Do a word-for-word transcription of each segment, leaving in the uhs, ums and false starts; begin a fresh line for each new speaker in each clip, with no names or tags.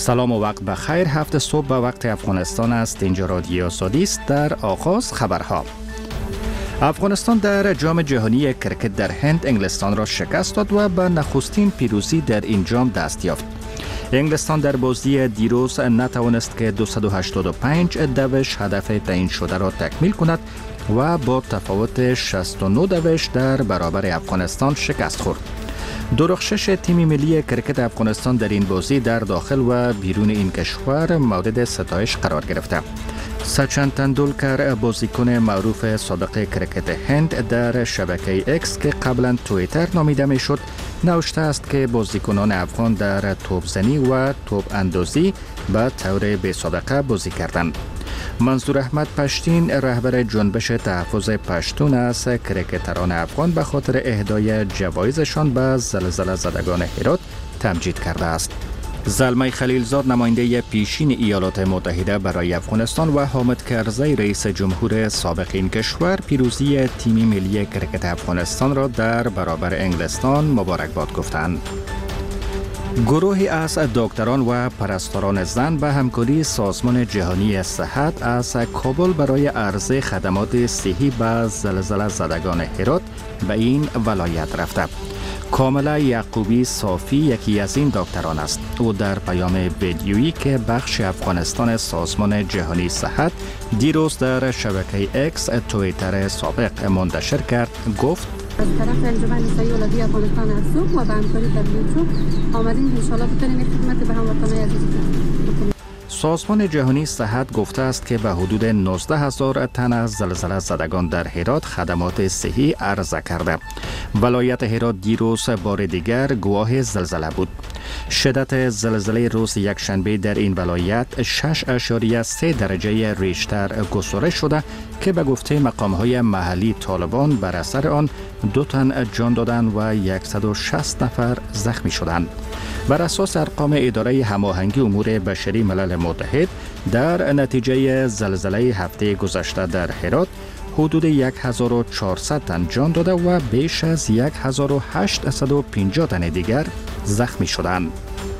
سلام و وقت بخیر. هفت صبح به وقت افغانستان است. اینجا رادیو آزادی است. در آغاز خبرها. افغانستان در جام جهانی کرکت در هند انگلستان را شکست داد و به نخستین پیروزی در این جام دست یافت. انگلستان در بازی دیروز نتوانست که دویست و هشتاد و پنج دوش هدف تعیین شده را تکمیل کند و با تفاوت شصت و نه دوش در برابر افغانستان شکست خورد. درخشش تیم ملی کرکت افغانستان در این بازی در داخل و بیرون این کشور مورد ستایش قرار گرفته. سچن تندولکر، بازیکن معروف سابق کرکت هند، در شبکه اکس که قبلا توییتر نامیده میشد نوشته است که بازیکنان افغان در توپزنی و توپ اندازی به طور بی سابقه بازی کردند. منظور احمد پشتین، رهبر جنبش تحفظ پشتون است، کرکتران افغان به خاطر اهدای جوایزشان به زلزله زدگان هرات تمجید کرده است. زلمه خلیلزاد، نماینده پیشین ایالات متحده برای افغانستان، و حامد کرزی، رئیس جمهور سابق این کشور، پیروزی تیم ملی کرکت افغانستان را در برابر انگلستان مبارکباد گفتند. گروهی از دکتران و پرستاران زن به همکاری سازمان جهانی صحت از کابل برای عرضه خدمات صحی به زلزله زدگان هرات به این ولایت رفته. کاملا یعقوبی صافی یکی از این دکتران است. او در پیام ویدیویی که بخش افغانستان سازمان جهانی صحت دیروز در شبکه اکس توییتر سابق منتشر کرد گفت:
از طرف انجمن نسایی اولادی افغانستان هستم و به همکاری دبلیو آمدیم ان شاءالله بتونیم خدمت به هموطنان عزیز بکنیم.
سازمان جهانی صحت گفته است که به حدود نوزده هزار تن از زلزله زدگان در هرات خدمات صحی عرضه کرده. ولایت هرات دیروز بار دیگر گواه زلزله بود. شدت زلزله روز یکشنبه در این ولایت شش اشاریه سه درجه ریشتر گسترش شده که به گفته مقام‌های محلی طالبان بر اثر آن دو تن جان دادند و صد و شصت نفر زخمی شدند. بر اساس ارقام اداره هماهنگی امور بشری ملل متحد، در نتیجه زلزله هفته گذشته در هرات حدود هزار و چهارصد تن جان داده و بیش از هزار و هشتصد و پنجاه تن دیگر زخمی شدند.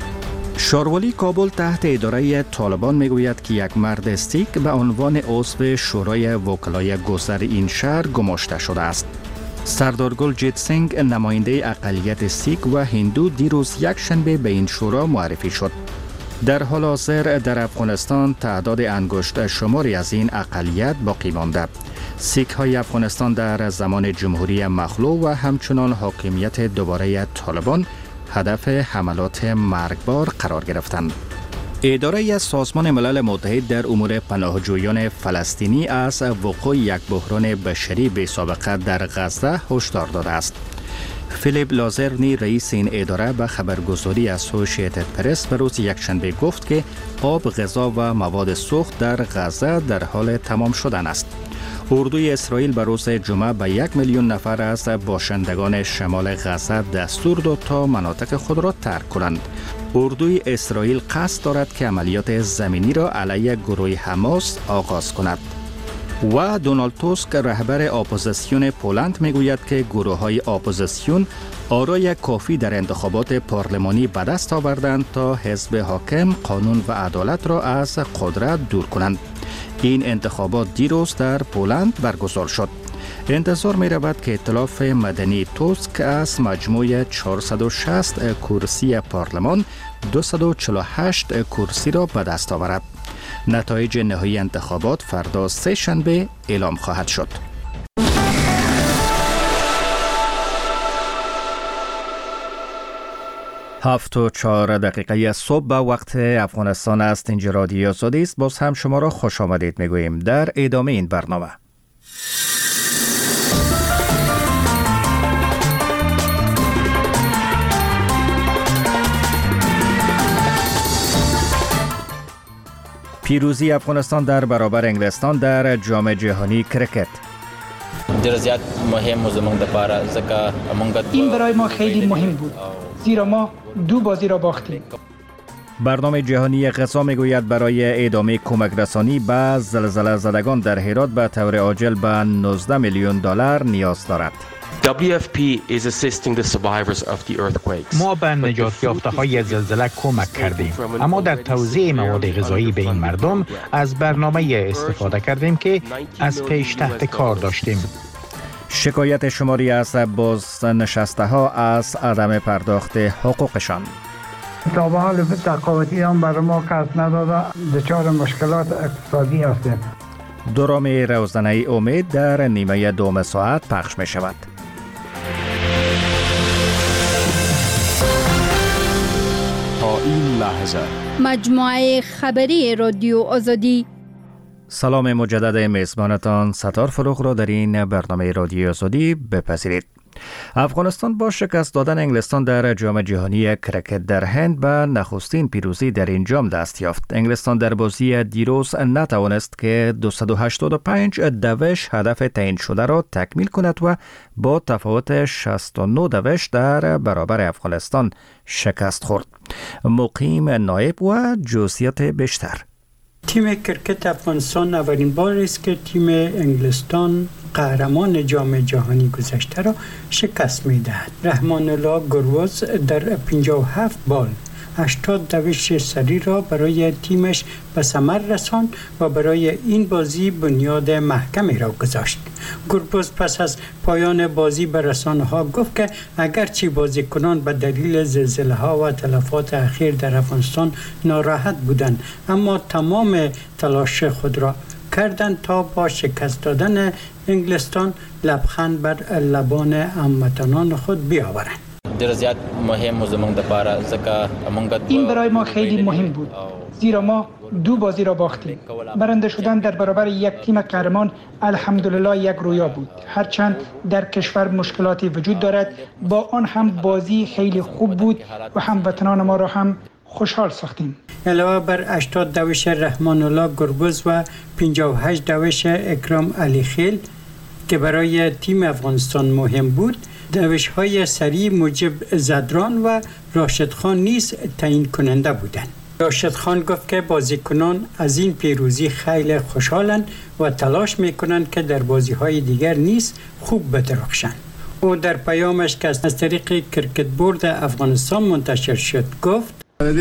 شاروالی کابل تحت اداره طالبان میگوید که یک مرد سیک به عنوان عضو شورای وکلای گذر این شهر گماشته شده است. سردار گلجیت سینگ، نماینده اقلیت سیک و هندو، دیروز یک شنبه به این شورا معرفی شد. در حال حاضر در افغانستان تعداد انگشت شماری از این اقلیت باقی مانده. سیک های افغانستان در زمان جمهوری مخلوع و همچنان حاکمیت دوباره طالبان هدف حملات مرگبار قرار گرفتند. اداره از سازمان ملل متحد در امور پناهجویان فلسطینی از وقوع یک بحران بشری بی سابقه در غزه هشدار داده است. فیلیپ لازرنی، رئیس این اداره، به خبرگزاری اسوسییتد پرس به روز یکشنبه گفت که آب، غذا و مواد سوخت در غزه در حال تمام شدن است. اردوی اسرائیل به روز جمعه به یک میلیون نفر از باشندگان شمال غزه دستور داد تا مناطق خود را ترک کنند. اردوی اسرائیل قصد دارد که عملیات زمینی را علیه گروه حماس آغاز کند. و دونالد توسک، رهبر اپوزیسیون پولند، میگوید که گروه های اپوزیسیون آرای کافی در انتخابات پارلمانی به دست آوردند تا حزب حاکم قانون و عدالت را از قدرت دور کنند. این انتخابات دیروز در پولند برگزار شد. انتظار می رود که ائتلاف مدنی توسک از مجموع چهارصد و شصت کرسی پارلمان دویست و چهل و هشت کرسی را به دست آورد. نتایج نهایی انتخابات فردا سه شنبه اعلام خواهد شد. هفت و چهار دقیقه صبح به وقت افغانستان است. اینجا رادیو آزادی است. باز هم شما را خوش آمدید میگوییم در ادامه این برنامه. پیروزی افغانستان در برابر انگلستان در جام جهانی کرکت.
درزیات مهم و زمان دپاره زکا
این برای ما خیلی مهم بود، زیرا ما دو بازی را باختیم.
برنامه جهانی غذا میگوید برای ادامه کمک رسانی به زلزله زدگان در هرات به طور عاجل به نوزده میلیون دلار نیاز دارد.
دبلیو اف پی is assisting the survivors of the earthquakes.
ما به نجات یافته‌های زلزله کمک کردیم، اما در توزیع مواد غذایی به این مردم از برنامه استفاده کردیم که از پیش تحت کار داشتیم.
شکایت شماری از بازنشسته ها از عدم پرداخت حقوقشان.
تا به حال تقاوتی هم برای ما کس نداده، دچار مشکلات اقتصادی هستیم.
دوران روزنه امید در نیمه دوم ساعت پخش می شود.
تا این لحظه
مجموعه خبری رادیو آزادی.
سلام مجدد میزبانتان ستار فروغ را در این برنامه رادیو آزادی بپذیرید. افغانستان با شکست دادن انگلستان در جام جهانی کرکت در هند به نخستین پیروزی در این جام دست یافت. انگلستان در بازی دیروز نتوانست که دویست و هشتاد و پنج دوش هدف تعیین شده را تکمیل کند و با تفاوت شصت و نه دوش در برابر افغانستان شکست خورد. مقیم نایب و جزئیات بیشتر.
تیم کرکت افغانستان اولین بار است که تیم انگلستان قهرمان جام جهانی گذشته را شکست می‌دهد. رحمان الله گروز در پنجاه و هفت بال هشتاد دوش سری را برای تیمش به ثمر رساند و برای این بازی بنیاد محکمی را گذاشت. گربز پس از پایان بازی به رسانه‌ها گفت که اگرچه بازیکنان به دلیل زلزله‌ها و تلفات اخیر در افغانستان ناراحت بودند، اما تمام تلاش خود را کردند تا با شکست دادن انگلستان لبخند بر لبان هموطنان خود بیاورند.
این برای ما خیلی مهم بود، زیرا ما دو بازی را باختیم. برنده شدن در برابر یک تیم قهرمان الحمدلله یک رویا بود. هرچند در کشور مشکلاتی وجود دارد، با آن هم بازی خیلی خوب بود و هموطنان ما را هم خوشحال ساختیم.
علاوه بر هشتاد دوش رحمان الله گربز و پنجاه و هشت دوش اکرام علی خیل که برای تیم افغانستان مهم بود، دوش‌های سری مجیب زدران و راشد خان نیز تعیین کننده بودند. راشد خان گفت که بازیکنان از این پیروزی خیلی خوشحالند و تلاش میکنند که در بازی‌های دیگر نیز خوب بدرخشند. او در پیامش که از طریق کرکت بورد افغانستان منتشر شد گفت: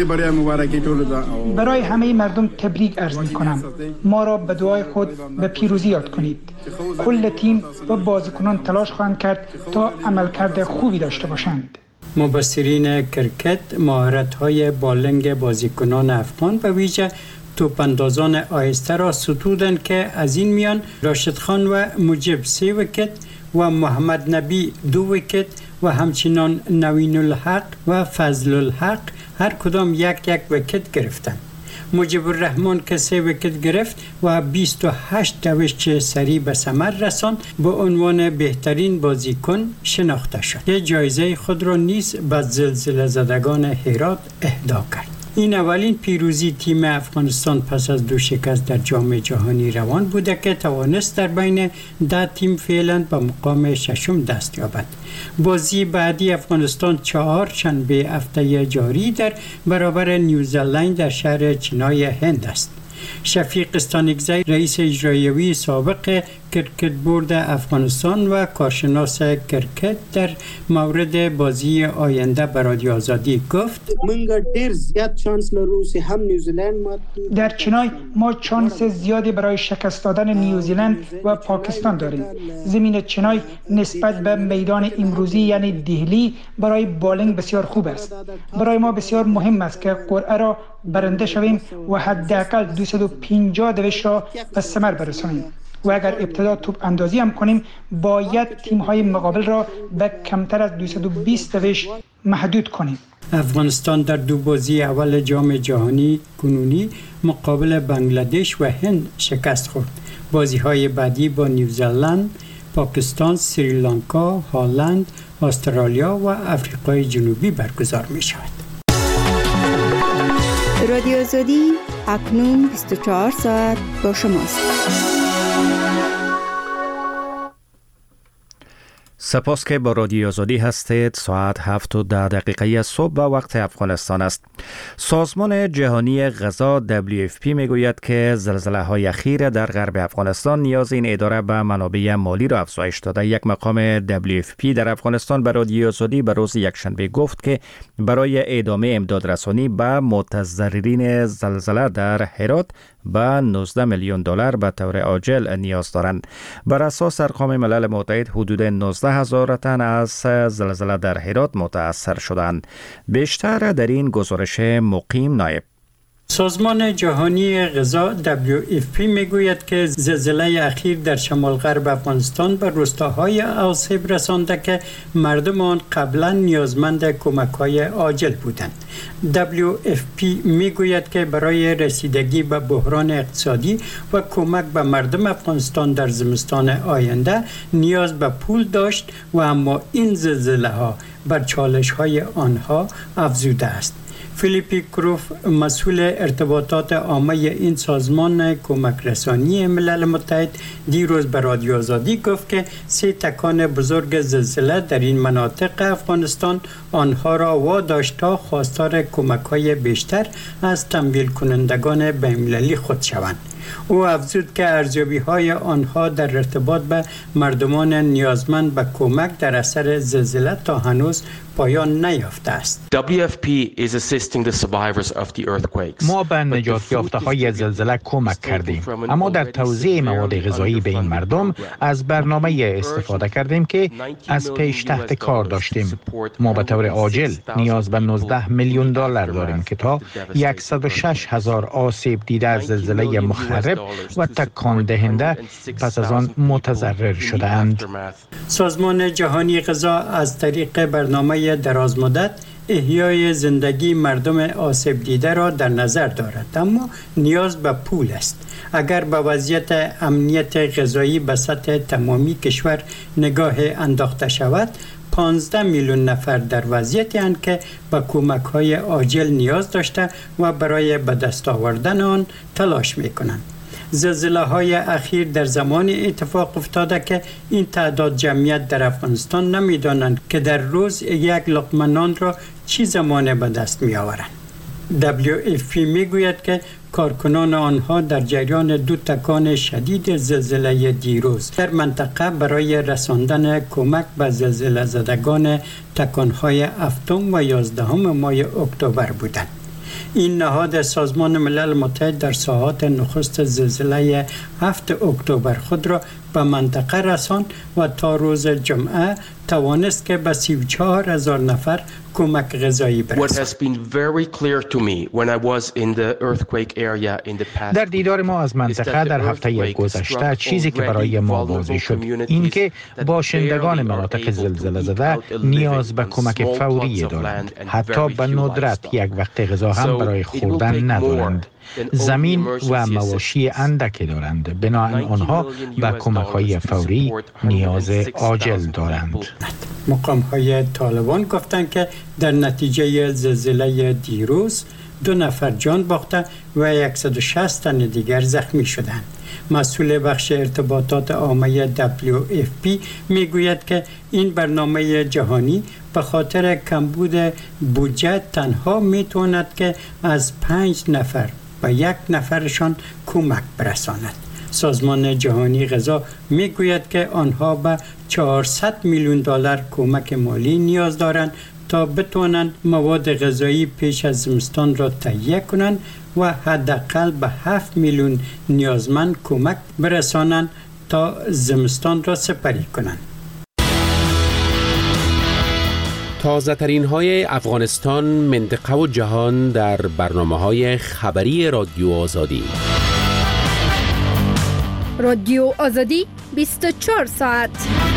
برای همه مردم تبریک عرض می کنم. ما را به دعای خود به پیروزی یاد کنید. کل تیم و بازیکنان تلاش خواهند کرد تا عملکرد خوبی داشته باشند.
مبصرین کرکت مهارت‌های بالنگ بازیکنان افغان و ویژه توپاندازان آهسته را ستودند که از این میان راشد خان و مجیب سه ویکت و محمد نبی دو ویکت و همچنان نوین الحق و فضل الحق هر کدام یک یک ویکت گرفتند. مجیب الرحمن که سه ویکت گرفت و بیست و هشت دوش سری به ثمر رساند به عنوان بهترین بازیکن شناخته شد. یک جایزه خود را نیز به زلزله زدگان هرات اهدا کرد. این اولین پیروزی تیم افغانستان پس از دو شکست در جام جهانی روان بوده که توانست در بین ده تیم فعلا به مقام ششم دست یابد. بازی بعدی افغانستان چهار شنبه هفته جاری در برابر نیوزلند در شهر چنای هند است. شفیق استانکزی رئیس اجرایی سابق کرکت بورد افغانستان و کارشناس کرکت در مورد بازی آینده به رادیو آزادی گفت:
در چنای ما چانس زیادی برای شکست دادن نیوزیلند و پاکستان داریم. زمین چنای نسبت به میدان امروزی یعنی دهلی برای بالینگ بسیار خوب است. برای ما بسیار مهم است که قرعه را برنده شویم و حداقل دویست و پنجاه دوش را به ثمر برسانیم. و اگر ابتدا توپ اندازی هم کنیم باید تیم‌های مقابل را به کمتر از دویست و بیست دوش محدود کنیم.
افغانستان در دو بازی اول جام جهانی کنونی مقابل بنگلادش و هند شکست خورد. بازی‌های بعدی با نیوزلند، پاکستان، سریلانکا، هلند، استرالیا و آفریقای جنوبی برگزار می‌شود.
رادیو آزادی اکنون بیست و چهار ساعت با شماست.
سپاس که با رادیو آزادی هستید. ساعت هفت و ده دقیقه صبح و وقت افغانستان است. سازمان جهانی غذا دبلیو اف پی میگوید که زلزله های اخیر در غرب افغانستان نیاز این اداره به منابع مالی را افزایش داده. یک مقام دبلیو اف پی در افغانستان به رادیو آزادی به روز یکشنبه گفت که برای ادامه امداد رسانی به متضررین زلزله در هرات به نوزده میلیون دلار به طور عاجل نیاز دارند. بر اساس ارقام ملل متحد حدود نوزده هزار تن از زلزله در هرات متاثر شدند. بیشتر در این گزارش مقیم نایب.
سازمان جهانی غذا دبلیو اف پی میگوید که زلزله اخیر در شمال غرب افغانستان به روستاهای آسیب رسانده که مردم آن قبلا نیازمند کمک‌های عاجل بودند. دبلیو اف پی میگوید که برای رسیدگی به بحران اقتصادی و کمک به مردم افغانستان در زمستان آینده نیاز به پول داشت و اما این زلزله ها بر چالش های آنها افزوده است. فیلیپی کروف مسئول ارتباطات عامه این سازمان کمک رسانی ملل متحد دیروز به رادیو آزادی گفت که سه تکان بزرگ زلزله در این مناطق افغانستان آنها را واداشت تا خواستار کمک‌های بیشتر از تمویل کنندگان بین‌المللی خود شوند. او افزود که ارزیابی‌های آنها در ارتباط به مردمان نیازمند به کمک در اثر زلزله تا هنوز پایان نیافته است.
دبلیو اف پی is assisting the survivors of the earthquakes.
ما به نجات یافته‌های زلزله کمک کردیم، اما در توزیع مواد غذایی به این مردم از برنامه استفاده کردیم که از پیش تحت کار داشتیم. ما به طور عاجل نیاز به نوزده میلیون دلار داریم که تا صد و شش هزار آسیب دیده از زلزله مخرب و تکان دهنده پس از آن متضرر شده‌اند.
سازمان جهانی غذا از طریق برنامه درازمدت احیای زندگی مردم آسیب دیده را در نظر دارد، اما نیاز به پول است. اگر به وضعیت امنیت غذایی به سطح تمامی کشور نگاه انداخته شود، پانزده میلیون نفر در وضعیتی اند که به کمک‌های عاجل نیاز داشته و برای به دست آوردن آن تلاش می‌کنند. زلزله های اخیر در زمان اتفاق افتاده که این تعداد جمعیت در افغانستان نمی‌دانند که در روز یک لقمه نان را چی زمانه به دست می آورند. دبلیو اف پی می گوید که کارکنان آنها در جریان دو تکان شدید زلزله دیروز در منطقه برای رساندن کمک به زلزله زدگان تکانهای هفتم و یازدهم ماه اکتبر بودند. این نهاد سازمان ملل متحد در ساعات نخست زلزله هفتم اکتبر خود را به منطقه رساند و تا روز جمعه توانست که به سی و چهار هزار نفر کمک غذایی برساند.
در دیدار ما از منطقه در هفته گذشته چیزی که برای ما واضح شد این که باشندگان مناطق زلزله زده نیاز به کمک فوری دارند. حتی به ندرت یک وقت غذا هم برای خوردن ندارند. زمین و مواشی اندکی دارند. بنابراین آنها به کمک‌های فوری نیاز عاجل دارند.
مقام‌های طالبان گفتند که در نتیجه زلزله دیروز دو نفر جان باخته و صد و شصت تن دیگر زخمی شدند. مسئول بخش ارتباطات عامه دبلیو اف پی میگوید که این برنامه جهانی به خاطر کمبود بودجه تنها میتواند که از پنج نفر و یک نفرشان کمک برساند. سازمان جهانی غذا میگوید که آنها به چهارصد میلیون دلار کمک مالی نیاز دارند تا بتوانند مواد غذایی پیش از زمستان را تهیه کنند و حداقل به هفت میلیون نیازمند کمک برسانند تا زمستان را سپری کنند.
تازه ترین های افغانستان، منطقه و جهان در برنامه های خبری رادیو آزادی.
رادیو آزادی بیست و چهار ساعت.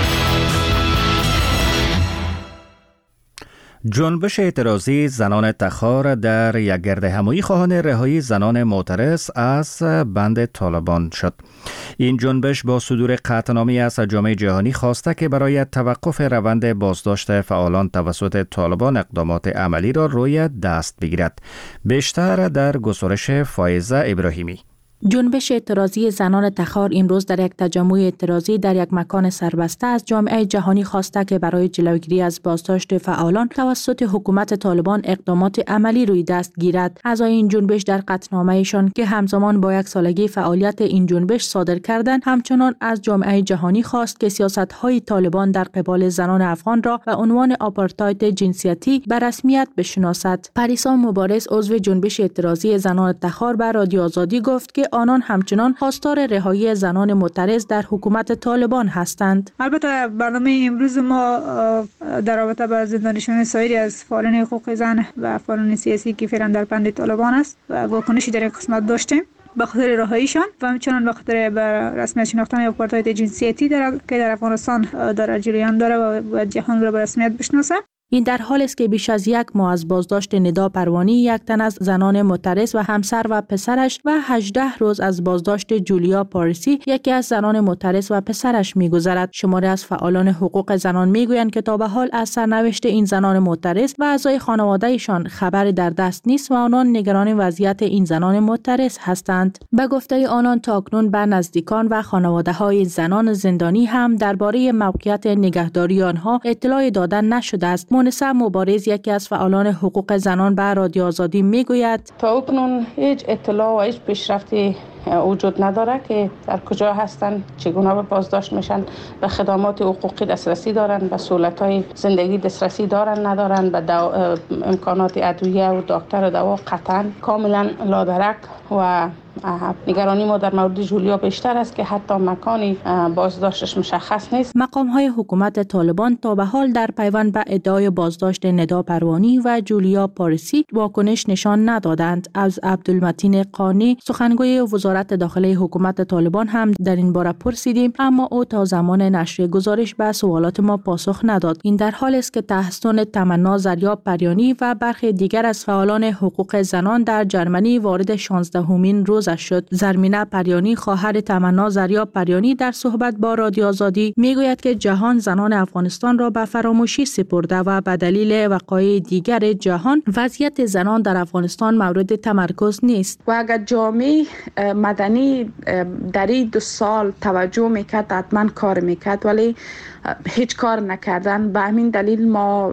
جنبش اعتراضی زنان تخار در یک گردهمایی خواهان رهایی زنان معترض از بند طالبان شد. این جنبش با صدور قطعنامه‌ای از جامعه جهانی خواسته که برای توقف روند بازداشت فعالان توسط طالبان اقدامات عملی را روی دست بگیرد. بیشتر در گزارش فائزه ابراهیمی.
جنبش اعتراضی زنان تخار امروز در یک تجمع اعتراضی در یک مکان سربسته از جامعه جهانی خواسته که برای جلوگیری از بازداشت فعالان توسط حکومت طالبان اقدامات عملی روی دست گیرد. اعضای این جنبش در قطعنامه‌ایشان که همزمان با یک سالگی فعالیت این جنبش صادر کردند، همچنان از جامعه جهانی خواست که سیاست‌های طالبان در قبال زنان افغان را به عنوان آپارتاید جنسیتی به رسمیت بشناسد. پریسا مبارز عضو جنبش اعتراضی زنان تخار به رادیو آزادی گفت که آنان همچنان خواستار رهایی زنان معترض در حکومت طالبان هستند.
البته برنامه امروز ما در رابطه با زندانیشان سایر از فعالان حقوق زن و فعالان سیاسی که فعلا در بند طالبان است و واکنشی در این قسمت داشتیم به خاطر رهاییشان و همچنان به خاطر رسمیت شناختن آپارتاید جنسیتی در که در افغانستان در جریان داره و جهان را به رسمیت بشناسه.
این در حالی است که بیش از یک ماه از بازداشت ندا پروانی، یک تن از زنان معترض و همسر و پسرش و هجده روز از بازداشت جولیا پاریسی، یکی از زنان معترض و پسرش می‌گذرد. شماری از فعالان حقوق زنان می‌گویند که تا به حال از سرنوشت این زنان معترض و اعضای خانواده‌شان خبری در دست نیست و آنان نگران وضعیت این زنان معترض هستند. به گفته آنان تاکنون به نزدیکان و خانواده‌های زنان زندانی هم درباره موقعیت نگهداری آنها اطلاع دادن نشده است. مونسا مبارز یکی از فعالان حقوق زنان به رادیو آزادی میگوید
تا اکنون هیچ اطلاع و هیچ پیشرفتی وجود نداره که در کجا هستند، چگونه به بازداشت میشن، به خدمات حقوقی دسترسی دارن، به سهولت‌های زندگی دسترسی دارن ندارن، به دو... امکانات ادویه و دکتر و دوا قطعا کاملا لادرک و نگرانی ما در مورد جولیا بیشتر است که حتی مکانی بازداشتش مشخص نیست.
مقام‌های حکومت طالبان تا به حال در پیوند به ادعای بازداشت ندا پروانی و جولیا پاریسی واکنش نشان ندادند. از عبدالمتین قانی سخنگوی وزارت داخلی حکومت طالبان هم در این باره پرسیدیم، اما او تا زمان نشر گزارش به سوالات ما پاسخ نداد. این در حالی است که تحسن تمنا زریاب پریانی و برخی دیگر از فعالان حقوق زنان در جرمنی وارد شانزدهمین روز شد. زرمینه پریانی خواهر تمنا زریاب پریانی در صحبت با رادیو آزادی میگوید که جهان زنان افغانستان را به فراموشی سپرده و به دلیل وقایع دیگر جهان وضعیت زنان در افغانستان مورد تمرکز نیست.
و اگر جامعه مدنی در این دو سال توجه میکرد حتما کار میکرد، ولی هیچ کار نکردن. به همین دلیل ما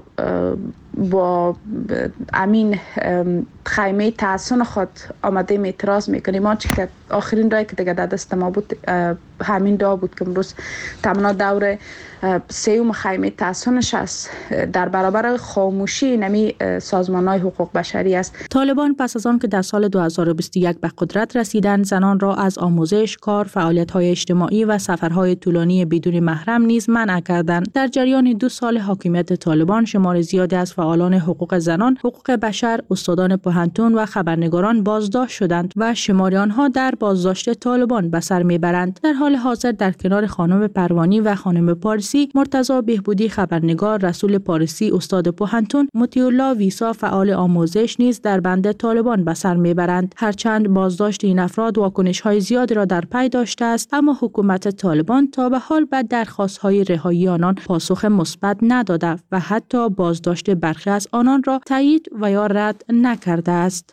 با امین خیمه تحسن خود آمده اعتراض میکنیم. ما چه آخرین رای که دیگه در دست ما بود همین دا بود که امروز تمنا دور سیوم خیمه تحسنش است در برابر خاموشی نمی سازمان‌های حقوق بشری است.
طالبان پس از آن که در سال دو هزار و بیست و یک به قدرت رسیدند، زنان را از آموزش، کار، فعالیت‌های اجتماعی و سفرهای طولانی بدون محرم نیز منع کردند. در جریان دو سال حاکمیت طالبان شمار زیادی از فعالان حقوق زنان، حقوق بشر، استادان پوهنتون و خبرنگاران بازداشت شدند و شماری آنها در بازداشت طالبان به سر میبرند. در حال حاضر در کنار خانم پروانی و خانم پارسی، مرتضی بهبودی خبرنگار، رسول پارسی استاد پوهنتون، مطیعالله ویسا فعال آموزش نیز در بند طالبان به سر میبرند. هرچند بازداشت این افراد واکنش‌های زیادی را در پی داشته است، اما حکومت طالبان تا به حال به درخواست‌های رهایی آنان پاسخ مثبت نداده و حتی بازداشت برخی از آنان را تایید و یا رد نکرده است.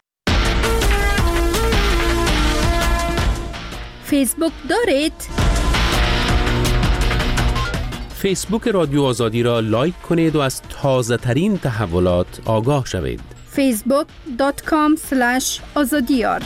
فیسبوک دارید؟
فیسبوک رادیو آزادی را لایک کنید و از تازه ترین تحولات آگاه شوید.
فیسبوک دات کام اسلش آزادیار.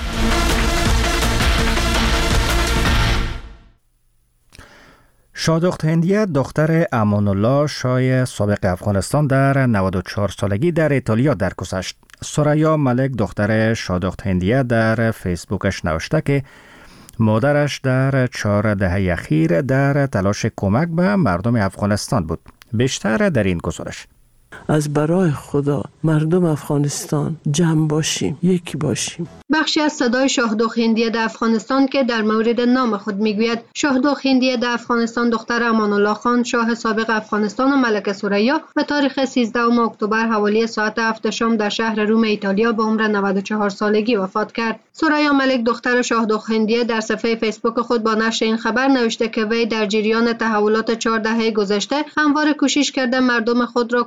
شادخت هندیه دختر امان الله شاه سابق افغانستان در نود و چهار سالگی در ایتالیا درگذشت. سوریا ملک دختر شادخت هندیه در فیسبوکش نوشته که مادرش در چهار دهه اخیر در تلاش کمک به مردم افغانستان بود. بیشتر در این گزارش.
از برای خدا مردم افغانستان جمع باشیم، یکی باشیم.
بخشی از صدای شاهدخت هندیه در افغانستان که در مورد نام خود میگوید. شاهدخت هندیه در افغانستان دختر امان الله خان شاه سابق افغانستان و ملکه سوریا به تاریخ سیزدهم اکتبر حوالی ساعت هفت شام در شهر روم ایتالیا به عمر نود و چهار سالگی وفات کرد. سوریا ملک دختر شاهدخت هندیه در صفحه فیسبوک خود با نشر این خبر نوشته که وی در جریان تحولات چهار دهه گذشته همواره کوشش کرده مردم خود را کمک کند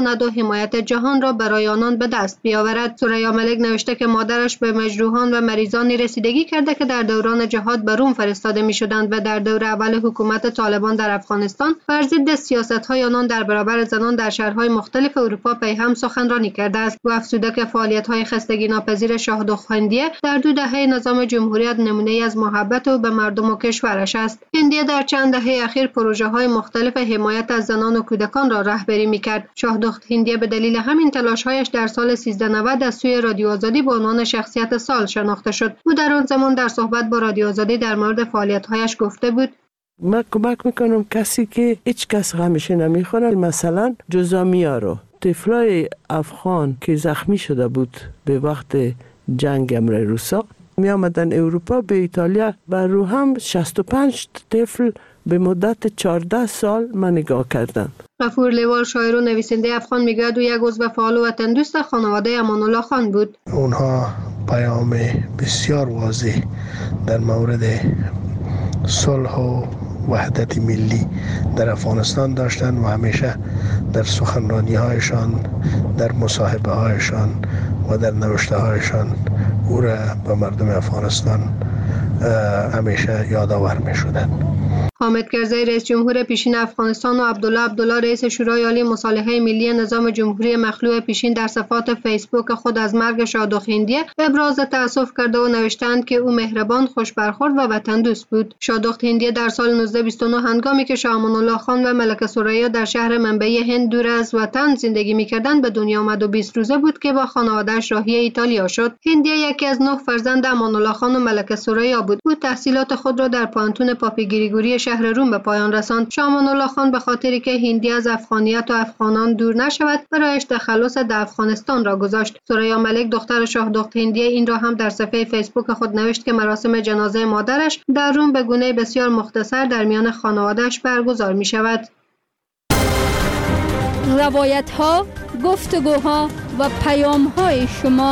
کند و حمایت جهان را برای آنان به دست بیاورد. ثریا ملک نوشته که مادرش به مجروحان و مریضانی رسیدگی کرده که در دوران جهاد به روم فرستاده می‌شدند و در دور اول حکومت طالبان در افغانستان بر ضد سیاست‌های آنان در برابر زنان در شهرهای مختلف اروپا پیهم سخنرانی کرده است. و افزوده که فعالیت‌های خستگی ناپذیر شاهدخ هندیه در دو دهه نظام جمهوریت نمونه‌ای از محبت او به مردم و کشورش است. هندیه در چند دهه اخیر پروژه‌های مختلف حمایت از زنان و کودکان را رهبری می‌کرد. شاهدخت هندیه به دلیل همین تلاش‌هایش در سال سیزده نود از سوی رادیو آزادی به عنوان شخصیت سال شناخته شد. او در آن زمان در صحبت با رادیو آزادی در مورد فعالیت‌هایش گفته بود:
من کمک میکنم کسی که هیچ کس غمش نمیخوره، مثلا جزامیا رو، طفلای افغان که زخمی شده بود به وقت جنگ امر روسا، می آمدن اروپا به ایتالیا و رو هم شصت و پنج طفل به مدت چهارده سال من نگاه کردم.
غفور لیوال شاعر و نویسنده افغان میگوید او یک عضو فعال و وطن دوست خانواده امان الله خان بود.
اونها پیام بسیار واضح در مورد صلح و وحدت ملی در افغانستان داشتند و همیشه در سخنرانی هایشان، در مصاحبه هایشان و در نوشته هایشان او را به مردم افغانستان همیشه یادآور می شدند.
حامد کرزی رئیس جمهور پیشین افغانستان و عبدالله عبدالله رئیس شورای عالی مصالحه ملی نظام جمهوری مخلوع پیشین در صفحات فیسبوک خود از مرگ شاهدخ هندیه ابراز تأسف کرده و نوشتند که او مهربان، خوش برخورد و وطن دوست بود. شاهدخ هندیه در سال نوزده بیست و نه هنگامی که شاه امان الله خان و ملکه ثریا در شهر منبعی هند دور از وطن زندگی می‌کردند به دنیا آمد و بیست روزه بود که با خانواده‌اش راهی ایتالیا شد. هندیه یکی از نه فرزند امان الله خان و ملکه ثریا بود. او تحصیلات خود را در پانتون پاپی گریگوری شهر روم به پایان رساند. شاه امان الله خان به خاطری که هندی از افغانیت و افغانان دور نشود برایش تخلص در افغانستان را گذاشت. ثریا ملک دختر شاهدخت هندیه این را هم در صفحه فیسبوک خود نوشت که مراسم جنازه مادرش در روم به گونه بسیار مختصر در میان خانواده‌اش برگزار می شود.
روایت ها، گفتگوها و پیام های شما.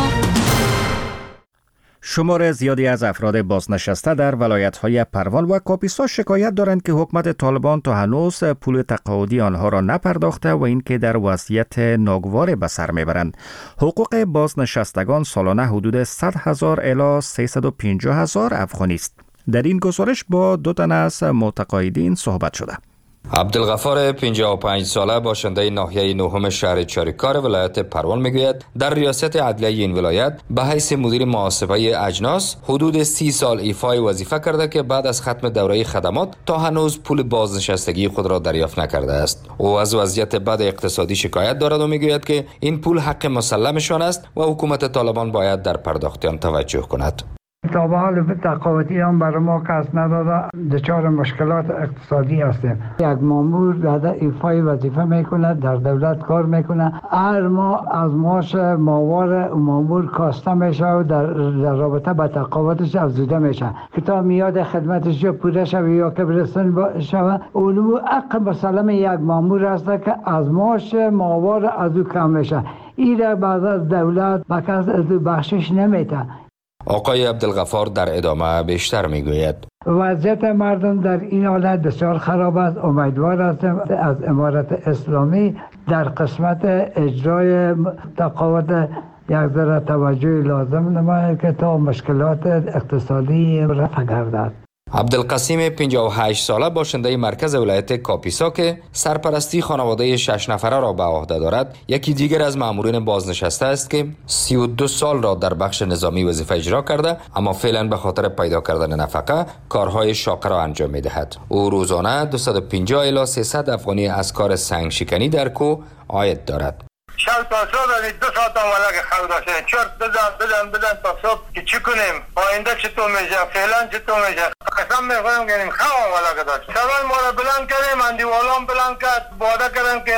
شمار زیادی از افراد بازنشسته در ولایت‌های پروان و کاپیسا شکایت دارند که حکومت طالبان تا هنوز پول تقاعدی آنها را نپرداخته و اینکه در وضعیت ناگوار به سر میبرند. حقوق بازنشستگان سالانه حدود صد هزار الی سیصد و پنجاه هزار افغانی است. در این گزارش با دو تن از متقاعدین صحبت شده.
عبدالغفار پنجاه و پنج ساله باشنده ناحیه نهم شهر چاریکار ولایت پروان میگوید در ریاست عدلیه این ولایت به حیث مدیر محاسبه اجناس حدود سی سال ایفای وظیفه کرده که بعد از ختم دوره خدمات تا هنوز پول بازنشستگی خود را دریافت نکرده است. او از وضعیت بد اقتصادی شکایت دارد و میگوید که این پول حق مسلمشان است و حکومت طالبان باید در پرداخت آن توجه کند.
تا به حال تقاعدی هم برای ما کس نداده، دچار مشکلات اقتصادی هستیم. یک مامور در ایفای وظیفه میکنه، در دولت کار میکنه، هر ماه از معاش ماهوار مامور کاسته میشه و در, در رابطه با تقاعدش افزوده میشه که تا میاد خدمتش یا پوره شوه یا که برسن شوه. اولو حق مسلم یک مامور هست که از معاش ماهوار از او کم میشه. این را بعد از دولت با کس از او بخشش نمیده.
آقای عبدالغفار در ادامه بیشتر میگوید
وضعیت مردم در این حالت بسیار خراب است. امیدوار هستم از امارت اسلامی در قسمت اجرای تقاعد یک ذره توجه لازم نماید که تا مشکلات اقتصادی رفع گردد.
عبدالقسیم پنجاه و هشت ساله باشنده مرکز ولایت کاپیسا که سرپرستی خانواده شش نفره را به عهده دارد، یکی دیگر از مامورین بازنشسته است که سی و دو سال را در بخش نظامی وظیفه اجرا کرده اما فعلا به خاطر پیدا کردن نفقه کارهای شاقه را انجام می‌دهد. او روزانه دویست و پنجاه الی سیصد افغانی از کار سنگ شکنی در کوه عاید دارد.
شب تا صبح دو ساعت هم ولا که خود داشته چرت بزن بزن بزن تا صبح که چی کنیم، آینده چطور میشه، فعلا چطور میشه. قسم میخورم که نیم خواه ولا که داشت سوال ما را بلند کردیم، اندیوالان بلند کرد، باده کردن که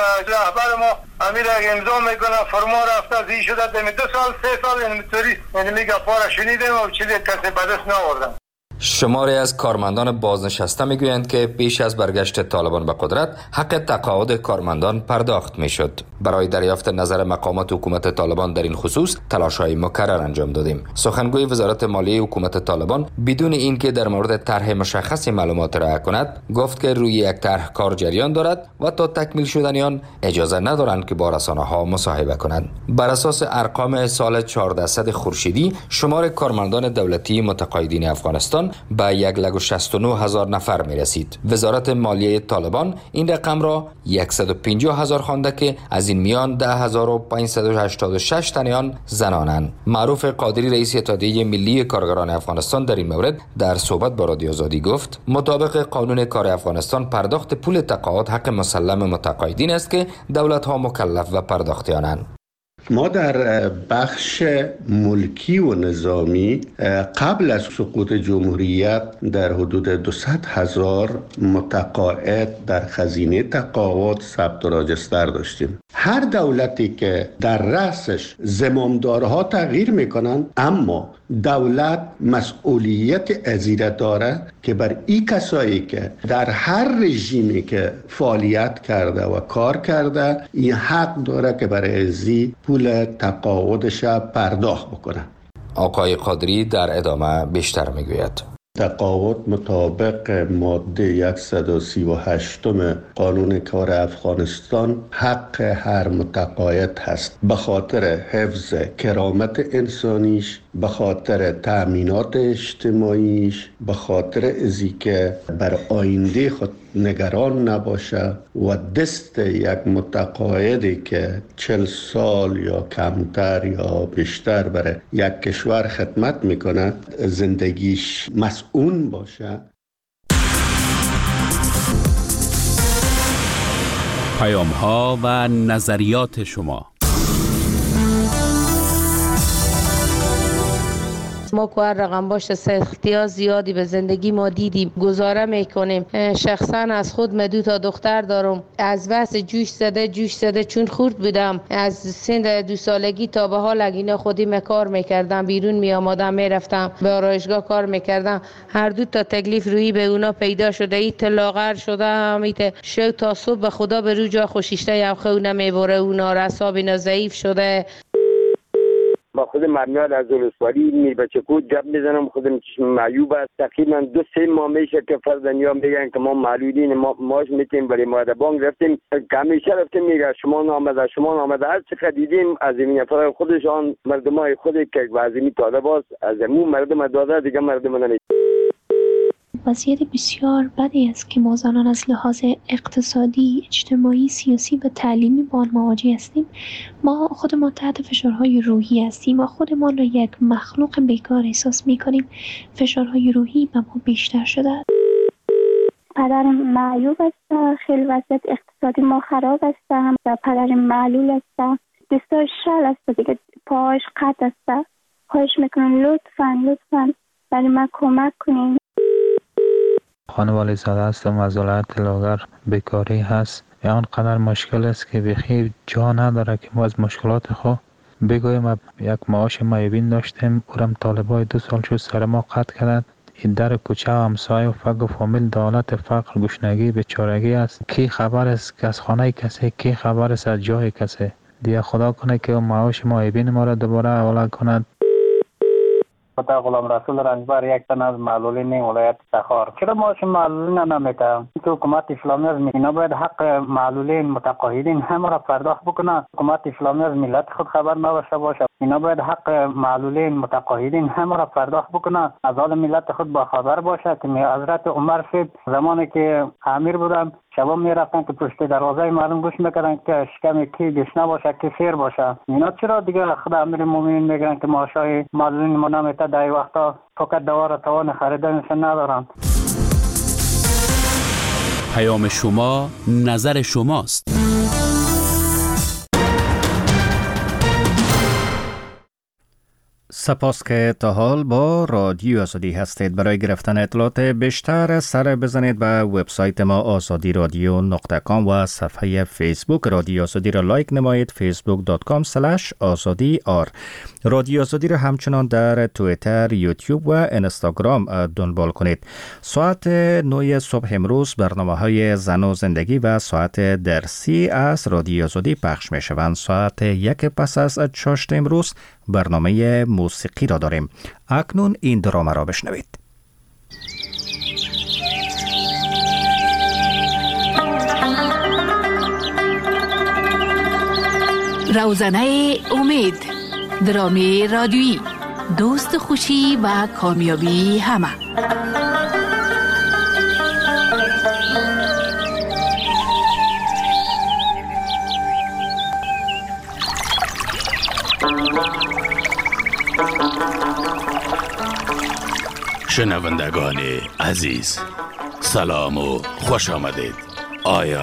رهبر ما امیر اگه امضا میکنه فرما رفته زی شده دمی دو سال سه سال این میتوری یعنی میگه پاره شنیدیم و چیزی کسی بدست ناوردن.
شماری از کارمندان بازنشسته میگویند که پیش از برگشت طالبان به قدرت حق تقاعد کارمندان پرداخت میشد. برای دریافت نظر مقامات حکومت طالبان در این خصوص تلاش‌های مکرر انجام دادیم. سخنگوی وزارت مالیه حکومت طالبان بدون اینکه در مورد طرح مشخصی معلومات ارائه کند گفت که روی یک طرح کار جریان دارد و تا تکمیل شدن آن اجازه ندارند که با رسانه‌ها مصاحبه کنند. بر اساس ارقام سال چهاردهصد خورشیدی شمار کارمندان دولتی متقاعدین افغانستان به یک لک و شصت و نه هزار نفر می رسید. وزارت مالیه طالبان این رقم را صد و پنجاه هزار خوانده که از این میان ده هزار و پانصد و هشتاد و شش تن آن زنانند. معروف قادری رئیس اتحادیه ملی کارگران افغانستان در این مورد در صحبت با رادیو آزادی گفت مطابق قانون کار افغانستان پرداخت پول تقاعد حق مسلم متقاعدین است که دولت ها مکلف و پرداخت آنند.
ما در بخش ملکی و نظامی قبل از سقوط جمهوریت در حدود دویست هزار متقاعد در خزینه تقاعد ثبت و راجستر داشتیم. هر دولتی که در رأسش زمامدارها تغییر میکنند اما دولت مسئولیت ازیره داره که بر این کسایی که در هر رژیمی که فعالیت کرده و کار کرده این حق داره که برای ازی پول تقاعدش پرداخت بکنه.
آقای قادری در ادامه بیشتر میگوید.
تقاعد مطابق ماده صد و سی و هشت قانون کار افغانستان حق هر متقاعد هست به خاطر حفظ کرامت انسانیش، به خاطر تأمینات اجتماعیش، به خاطر ازی که بر آینده خود نگران نباشه و دست یک متقاعدی که چل سال یا کمتر یا بیشتر برای یک کشور خدمت میکنه زندگیش مسئول باشه.
پیام ها و نظریات شما.
ما که هر رقم باشه سختی زیادی به زندگی ما دیدیم، گزاره میکنیم. شخصا از خود من دو تا دختر دارم، از بس جوش زده جوش زده چون خورد بودم از سن دو سالگی تا به حال اینا خودی من کار میکردم، بیرون می آمدم میرفتم به آرایشگاه کار میکردم. هر دو تا تکلیف روی به اونا پیدا شده، ایت لاغر شده همیت شو تا صبح به خدا به رو جا خوشیشته یا خونه میبره، اونا رساب اینا ضعیف شده.
با خود مرمیاد از ولسوالی می بچه کود جب میزنم، خودم معیوب است. تقریبا دو سه ماه میشه که فرزندیام میگن که ما معلولین ما ماش میتیم ولی ما در بانک رفتیم همیشه رفتیم میگه شما نامده شما نامده هر چقدر دیدیم از این نفر خودشان مردمای خود که وازمی طالب است از مو مردم داده دیگه مردم نمید.
وضعیت بسیار بدی است که ما زنان از لحاظ اقتصادی، اجتماعی، سیاسی و تعلیمی با آن مواجه هستیم. ما خودمان تحت فشارهای روحی هستیم. ما خودمان را یک مخلوق بیکار احساس می‌کنیم. فشارهای روحی به ما بیشتر شده است.
پدرم معیوب است، خیلی وضعیت اقتصادی ما خراب است. هم پدرم معلول است، دستاش شل است دیگه، پاهاش قطع است. خواهش میکنم لطفاً لطفاً برای ما کمک کنین.
خانوالی والیزاده هستم از ولایت لاغر. بیکاری هست یا آنقدر مشکل است که بخیر جا نداره که ما از مشکلات خود بگویم. یک معاش معیوبین داشتیم، اورم طالبای دو سال شد سر ما قطع کردند. این در کوچه و همسایه و فقر و فامیل دولت فقر گشنگی بیچارگی است. کی خبر است که از خانه کسی، کی خبر است از جای کسی. دیگه خدا کنه که معاش معیوبین ما را دوباره حواله کند.
خدا غلام رسول رنجبر یک تن از معلولین ولایت تخار. چرا معاش معلولین نمیده؟ که حکومت اسلامی از اینا باید حق معلولین متقاعدین همه را پرداخت بکنه. حکومت اسلامی از ملت خود خبر نداشته باشه. اینا باید حق معلولین متقاعدین همه را پرداخت بکنه. از حال ملت خود با خبر باشه که حضرت عمر صاحب زمانی که امیر بودن شبا میرفتن که پشت دروازه مردم گوش میکردن که شکم کی گشنه باشه کی سیر باشه. اینا چرا دیگه خدا امیر مومنین میگن که معاشای معلولین ما نمیته در وقتا فقط دوار توان خریدنش ندارن.
پیام شما نظر شماست.
سپاس که تا حال با رادیو آزادی هستید. برای گرفتن اطلاعات بیشتر سر بزنید به وبسایت ما آزادی رادیو نقطه کام و صفحه فیسبوک رادیو آزادی را لایک نمایید. فیسبوک دات کام اسلش آزادی آر. رادیو آزادی را همچنان در توییتر، یوتیوب و اینستاگرام دنبال کنید. ساعت نه صبح امروز برنامه های زن و زندگی و ساعت درسی از رادیو آزادی پخش می شوند. ساعت یک پس از چاشت امروز برنامه موسیقی را داریم. اکنون این درامه را بشنوید.
روزنه امید، درامه رادیویی، دوست خوشی و کامیابی همه.
شنوندگان عزیز، سلام و خوش آمدید. آیا